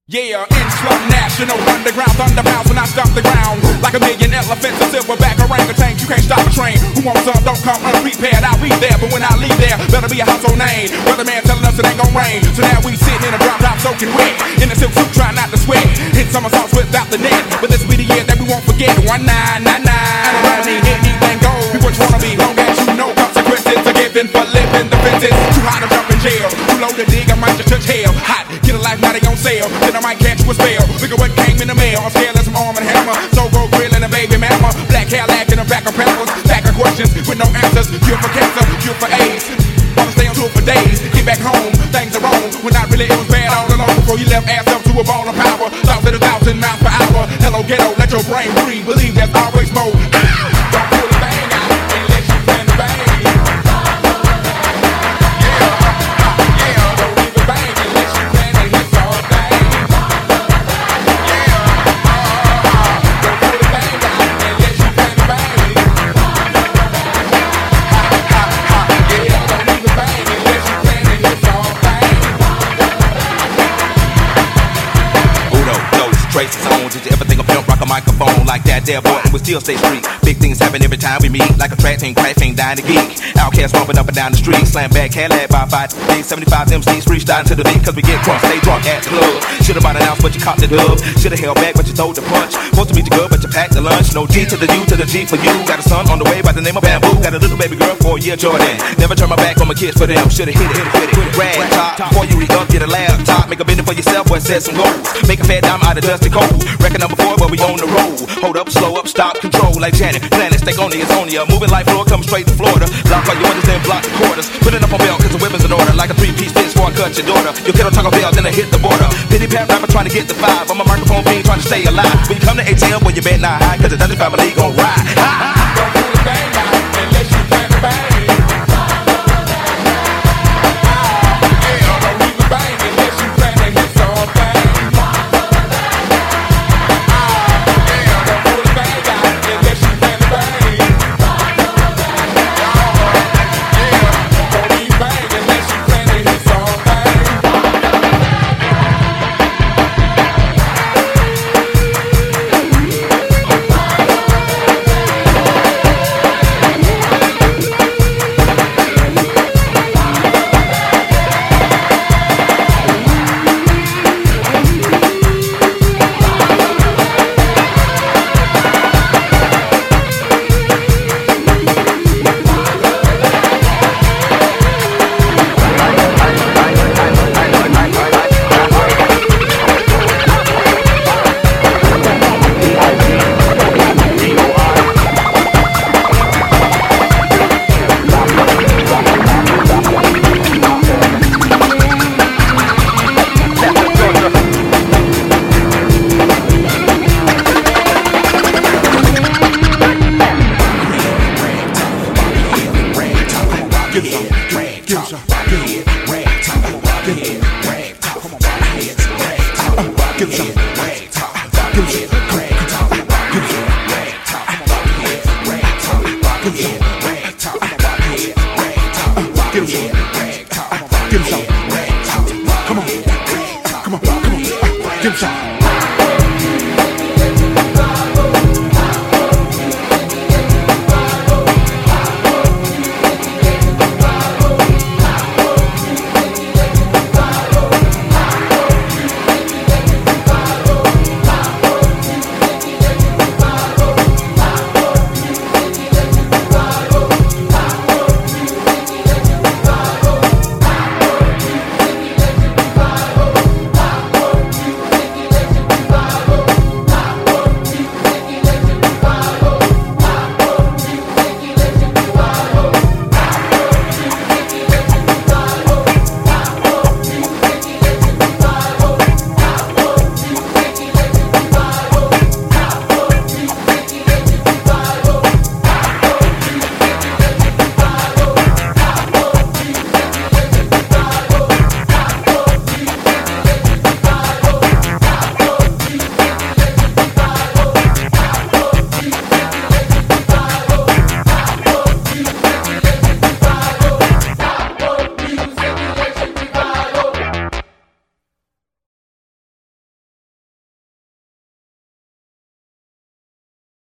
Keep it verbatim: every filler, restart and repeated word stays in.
Yeah, in slum national, underground thunder pounds when I stomp the ground. Like a million elephants, a silverback orangutan, you can't stop a train. Who wants some, don't come unprepared, I'll be there. But when I leave there, better be a household name. Weatherman telling us it ain't gon' rain. So now we sitting in a drop top soaking wet, in a silk suit trying not to sweat. Hit somersaults without the net, but this will be the year that we won't forget. One nine nine nine, I don't need anything gold. We what you wanna be, long as you know consequences are given for living the fences. Too hot to jump in jail, too low to dig, I might just touch hell. Hot, get a life, now they on sale. Then I might catch you a spell. Look at what came in the mail. I'm scared of some arm and hammer. So go grilling a baby mama. Black hair lacking a back of peppers. Back of questions with no answers. Cure for cancer, cure for AIDS. Wanna stay on tour for days. Get back home, things are wrong. When I really it was bad all along. Before you left ass up to a ball of power. Thoughts at a thousand miles per hour. Hello ghetto, let your brain breathe. Believe there's always more. Don't pull the bang out unless you plan to bang. Traces on, did you ever think of pimp rock a microphone like that there boy, and we still stay street. Big things happen every time we meet, like a track team crash team dying to geek. Outcast bumping up and down the street, slam back, Cadillac by five, seventy-five M Cs freestyle to the beat, cause we get drunk, stay drunk at the club. Should've bought an ounce, but you caught the dub. Should've held back, but you throw the punch. Supposed to meet you good, but you packed the lunch. No D to the U to the G for you. Got a son on the way by the name of Bamboo. Got a little baby girl for a year, Jordan. Never turn my back on my kids for them. Should've hit it, hit it, hit it. Rag top, before you re-up, get a laptop. Make a bending for yourself, boy, set some goals. Make a fat dime out of dusty cold. Record number four, but we on the road. Hold up, slow up, stop, control like Janet. Planet, stay on it's on ya. Moving like floor, come straight to Florida. Block all your windows, then block the quarters. Put it up on belt, cause the weapon's in order. Like a three-piece fit, before I cut your daughter. Your kiddo Taco Bell, then I hit the border. Pity pat rapper trying to get the five. I'm a microphone fiend trying to stay alive. When you come to A T L, well, you bet not high, cause the Dutch family gon' ride. Ha, ha, ha. Don't do the bang out unless you plan to bang. Give some, rag talk, rag, rag talk, rag talk, come on, heads, rag talk, give some, rag talk, give some, rag talk, give some, rag talk, rag talk, give some, rag talk, rag talk, give some, rag talk, give some, rag talk, come on, come on, come on, give some.